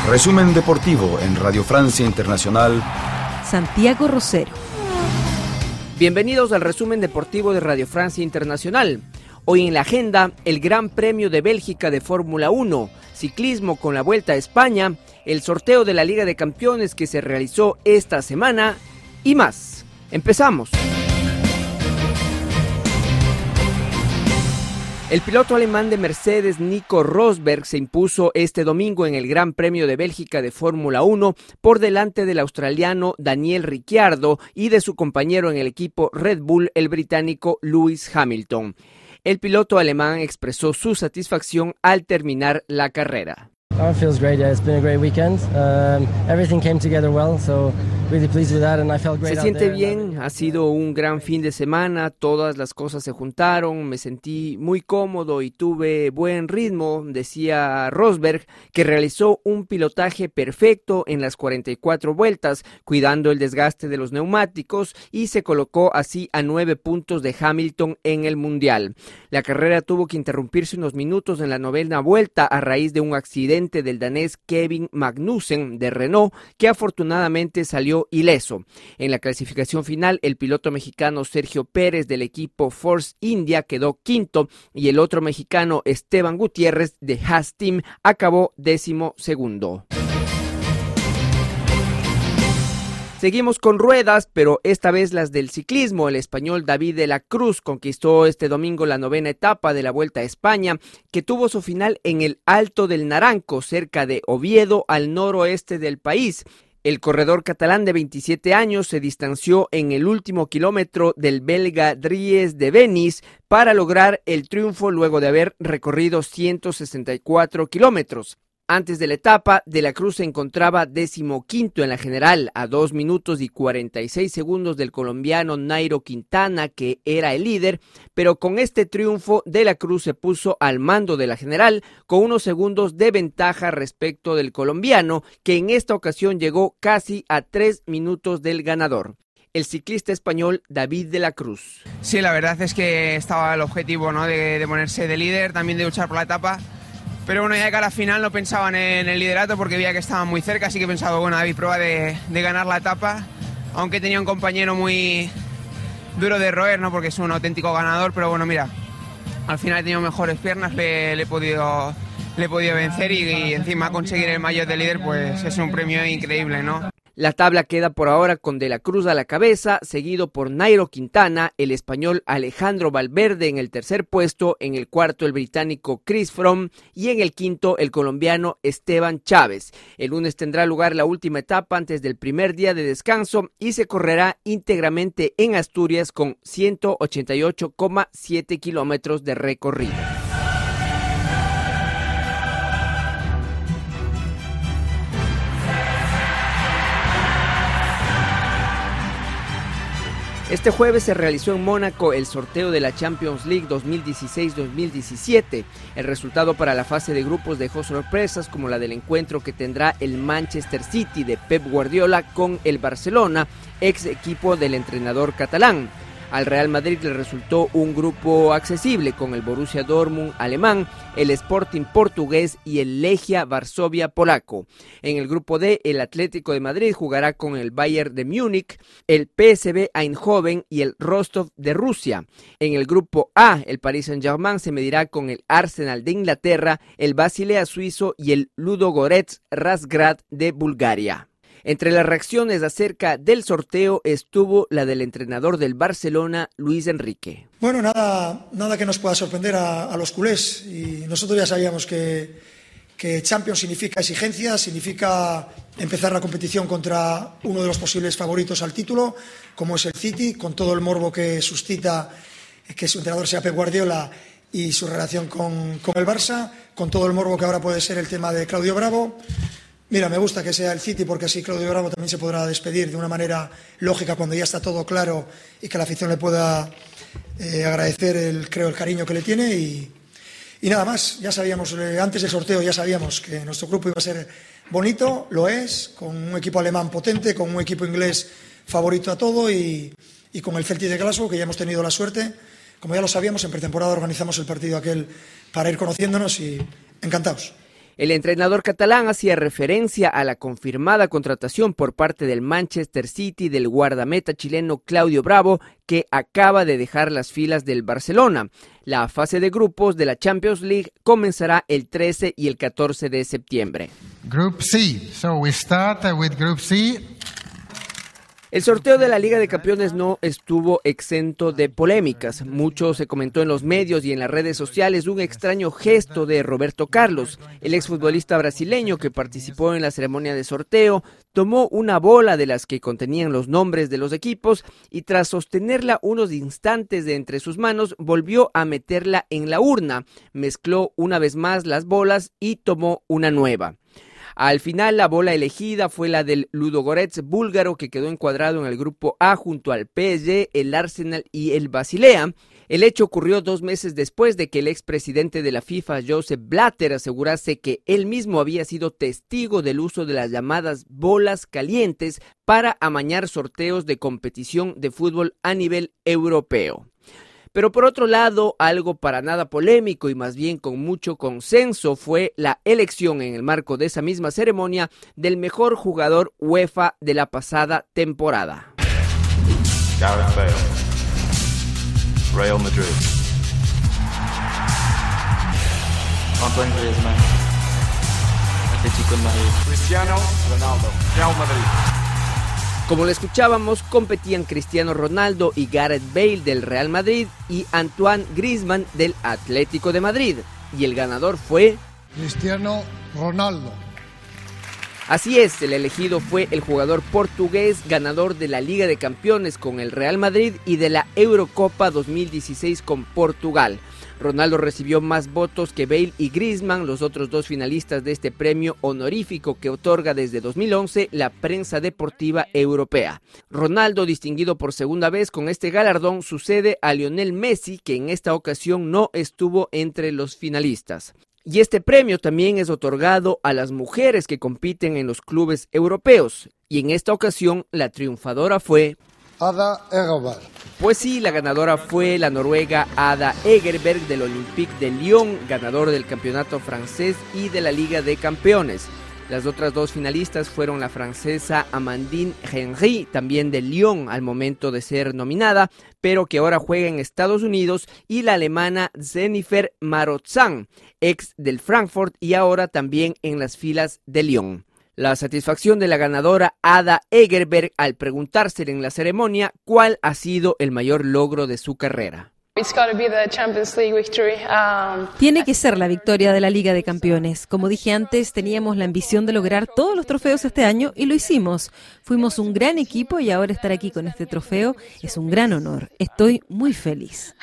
Resumen deportivo en Radio Francia Internacional. Santiago Rosero. Bienvenidos al resumen deportivo de Radio Francia Internacional. Hoy en la agenda, el Gran Premio de Bélgica de Fórmula 1, ciclismo con la Vuelta a España, el sorteo de la Liga de Campeones que se realizó esta semana y más. Empezamos. El piloto alemán de Mercedes, Nico Rosberg, se impuso este domingo en el Gran Premio de Bélgica de Fórmula 1 por delante del australiano Daniel Ricciardo y de su compañero en el equipo Red Bull, el británico Lewis Hamilton. El piloto alemán expresó su satisfacción al terminar la carrera. It feels great. Yeah, it's been a great weekend. Everything came together well, so really pleased with that, and I felt great. Se siente bien, ha sido un gran fin de semana, todas las cosas se juntaron, me sentí muy cómodo y tuve buen ritmo, decía Rosberg, que realizó un pilotaje perfecto en las 44 vueltas, cuidando el desgaste de los neumáticos y se colocó así a 9 puntos de Hamilton en el Mundial. La carrera tuvo que interrumpirse unos minutos en la novena vuelta a raíz de un accidente del danés Kevin Magnussen de Renault, que afortunadamente salió ileso. En la clasificación final, el piloto mexicano Sergio Pérez del equipo Force India quedó quinto y el otro mexicano Esteban Gutiérrez de Haas Team acabó 12º. Seguimos con ruedas, pero esta vez las del ciclismo. El español David de la Cruz conquistó este domingo la 9ª etapa de la Vuelta a España, que tuvo su final en el Alto del Naranco, cerca de Oviedo, al noroeste del país. El corredor catalán de 27 años se distanció en el último kilómetro del belga Dries de Vennis para lograr el triunfo luego de haber recorrido 164 kilómetros. Antes de la etapa, De la Cruz se encontraba 15º en la general, a 2 minutos y 46 segundos del colombiano Nairo Quintana, que era el líder, pero con este triunfo De la Cruz se puso al mando de la general con unos segundos de ventaja respecto del colombiano, que en esta ocasión llegó casi a 3 minutos del ganador. El ciclista español David de la Cruz. Sí, la verdad es que estaba el objetivo, ¿no?, de ponerse de líder, también de luchar por la etapa. Pero bueno, ya de cara a la final no pensaban en el liderato porque veía que estaban muy cerca, así que he pensado, bueno, David, prueba de ganar la etapa, aunque tenía un compañero muy duro de roer, ¿no?, porque es un auténtico ganador, pero bueno, mira, al final he tenido mejores piernas, le he podido vencer y encima conseguir el maillot de líder, pues es un premio increíble, ¿no? La tabla queda por ahora con De la Cruz a la cabeza, seguido por Nairo Quintana, el español Alejandro Valverde en el tercer puesto, en el cuarto el británico Chris Froome y en el quinto el colombiano Esteban Chávez. El lunes tendrá lugar la última etapa antes del primer día de descanso y se correrá íntegramente en Asturias con 188,7 kilómetros de recorrido. Este jueves se realizó en Mónaco el sorteo de la Champions League 2016-2017. El resultado para la fase de grupos dejó sorpresas como la del encuentro que tendrá el Manchester City de Pep Guardiola con el Barcelona, ex equipo del entrenador catalán. Al Real Madrid le resultó un grupo accesible con el Borussia Dortmund alemán, el Sporting portugués y el Legia Varsovia polaco. En el grupo D, el Atlético de Madrid jugará con el Bayern de Múnich, el PSV Eindhoven y el Rostov de Rusia. En el grupo A, el Paris Saint-Germain se medirá con el Arsenal de Inglaterra, el Basilea suizo y el Ludogorets Razgrad de Bulgaria. Entre las reacciones acerca del sorteo estuvo la del entrenador del Barcelona, Luis Enrique. Bueno, nada que nos pueda sorprender a los culés. Y nosotros ya sabíamos que Champions significa exigencia, significa empezar la competición contra uno de los posibles favoritos al título, como es el City, con todo el morbo que suscita que su entrenador sea Pep Guardiola y su relación con el Barça, con todo el morbo que ahora puede ser el tema de Claudio Bravo. Mira, me gusta que sea el City porque así Claudio Bravo también se podrá despedir de una manera lógica cuando ya está todo claro y que la afición le pueda agradecer el cariño que le tiene y nada más. Ya sabíamos, antes del sorteo ya sabíamos que nuestro grupo iba a ser bonito, lo es, con un equipo alemán potente, con un equipo inglés favorito a todo y con el Celtic de Glasgow, que ya hemos tenido la suerte. Como ya lo sabíamos, en pretemporada organizamos el partido aquel para ir conociéndonos y encantados. El entrenador catalán hacía referencia a la confirmada contratación por parte del Manchester City del guardameta chileno Claudio Bravo, que acaba de dejar las filas del Barcelona. La fase de grupos de la Champions League comenzará el 13 y el 14 de septiembre. Group C. So we start with Group C. El sorteo de la Liga de Campeones no estuvo exento de polémicas. Mucho se comentó en los medios y en las redes sociales un extraño gesto de Roberto Carlos. El exfutbolista brasileño que participó en la ceremonia de sorteo tomó una bola de las que contenían los nombres de los equipos y tras sostenerla unos instantes de entre sus manos volvió a meterla en la urna, mezcló una vez más las bolas y tomó una nueva. Al final, la bola elegida fue la del Ludogorets búlgaro, que quedó encuadrado en el grupo A junto al PSG, el Arsenal y el Basilea. El hecho ocurrió 2 meses después de que el expresidente de la FIFA, Joseph Blatter, asegurase que él mismo había sido testigo del uso de las llamadas bolas calientes para amañar sorteos de competición de fútbol a nivel europeo. Pero por otro lado, algo para nada polémico y más bien con mucho consenso fue la elección en el marco de esa misma ceremonia del mejor jugador UEFA de la pasada temporada. Gareth Bale, Real Madrid. Antoine Griezmann, Atlético de Madrid. Cristiano Ronaldo, Real Madrid. Como lo escuchábamos, competían Cristiano Ronaldo y Gareth Bale del Real Madrid y Antoine Griezmann del Atlético de Madrid. Y el ganador fue Cristiano Ronaldo. Así es, el elegido fue el jugador portugués ganador de la Liga de Campeones con el Real Madrid y de la Eurocopa 2016 con Portugal. Ronaldo recibió más votos que Bale y Griezmann, los otros 2 finalistas de este premio honorífico que otorga desde 2011 la prensa deportiva europea. Ronaldo, distinguido por segunda vez con este galardón, sucede a Lionel Messi, que en esta ocasión no estuvo entre los finalistas. Y este premio también es otorgado a las mujeres que compiten en los clubes europeos. Y en esta ocasión la triunfadora fue Ada Hegerberg. Pues sí, la ganadora fue la noruega Ada Hegerberg del Olympique de Lyon, ganador del campeonato francés y de la Liga de Campeones. Las otras 2 finalistas fueron la francesa Amandine Henry, también de Lyon al momento de ser nominada, pero que ahora juega en Estados Unidos, y la alemana Jennifer Marotzan, ex del Frankfurt y ahora también en las filas de Lyon. La satisfacción de la ganadora Ada Hegerberg al preguntársele en la ceremonia cuál ha sido el mayor logro de su carrera. Tiene que ser la victoria de la Liga de Campeones. Como dije antes, teníamos la ambición de lograr todos los trofeos este año y lo hicimos. Fuimos un gran equipo y ahora estar aquí con este trofeo es un gran honor. Estoy muy feliz.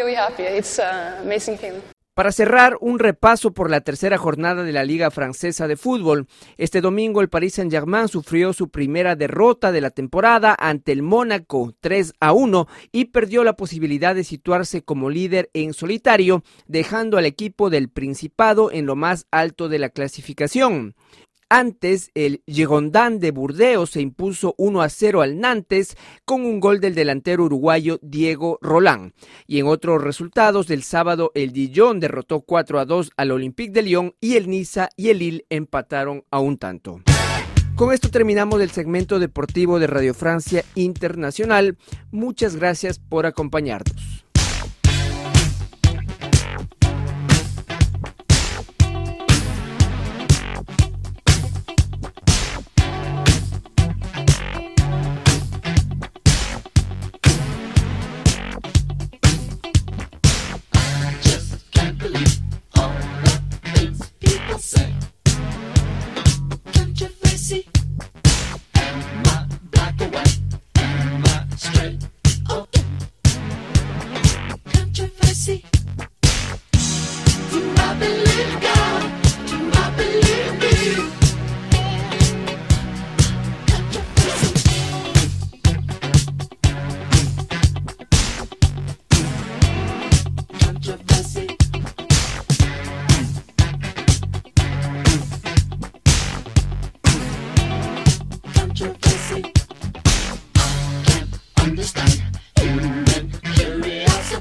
Para cerrar, un repaso por la tercera jornada de la Liga Francesa de Fútbol. Este domingo el Paris Saint-Germain sufrió su primera derrota de la temporada ante el Mónaco 3-1 y perdió la posibilidad de situarse como líder en solitario, dejando al equipo del Principado en lo más alto de la clasificación. Antes, el Girondins de Burdeos se impuso 1-0 al Nantes con un gol del delantero uruguayo Diego Roland. Y en otros resultados del sábado, el Dijon derrotó 4-2 al Olympique de Lyon y el Niza y el Lille empataron a un tanto. Con esto terminamos el segmento deportivo de Radio Francia Internacional. Muchas gracias por acompañarnos.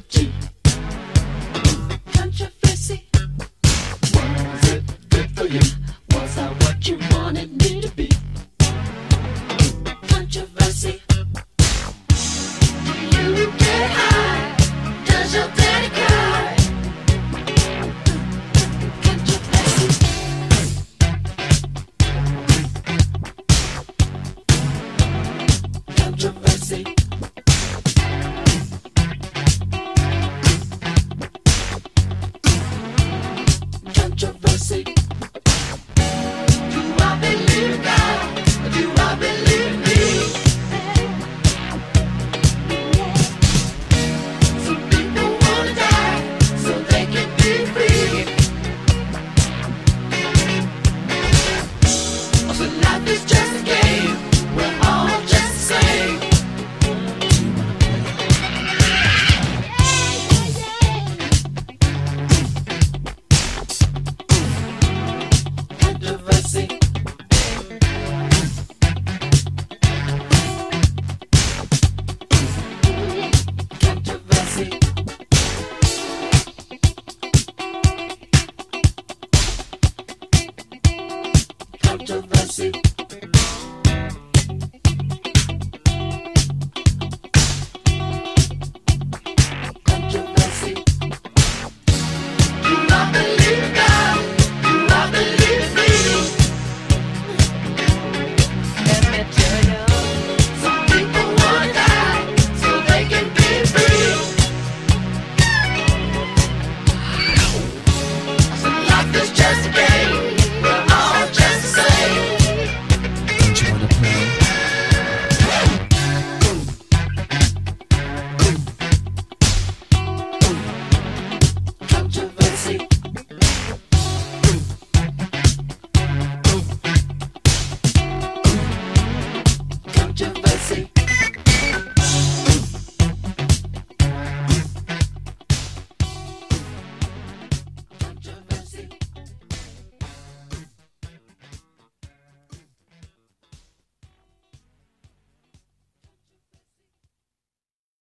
Controversy. Was it good for you? you wanted me to be. Controversy. You get high. Does your daddy cry? Controversy. Controversy. Controversy. Do I believe God? Or do I believe me? Some people wanna die so they can be free. So life is just a game. We're all just the same. Controversy. Controversy. Controversy.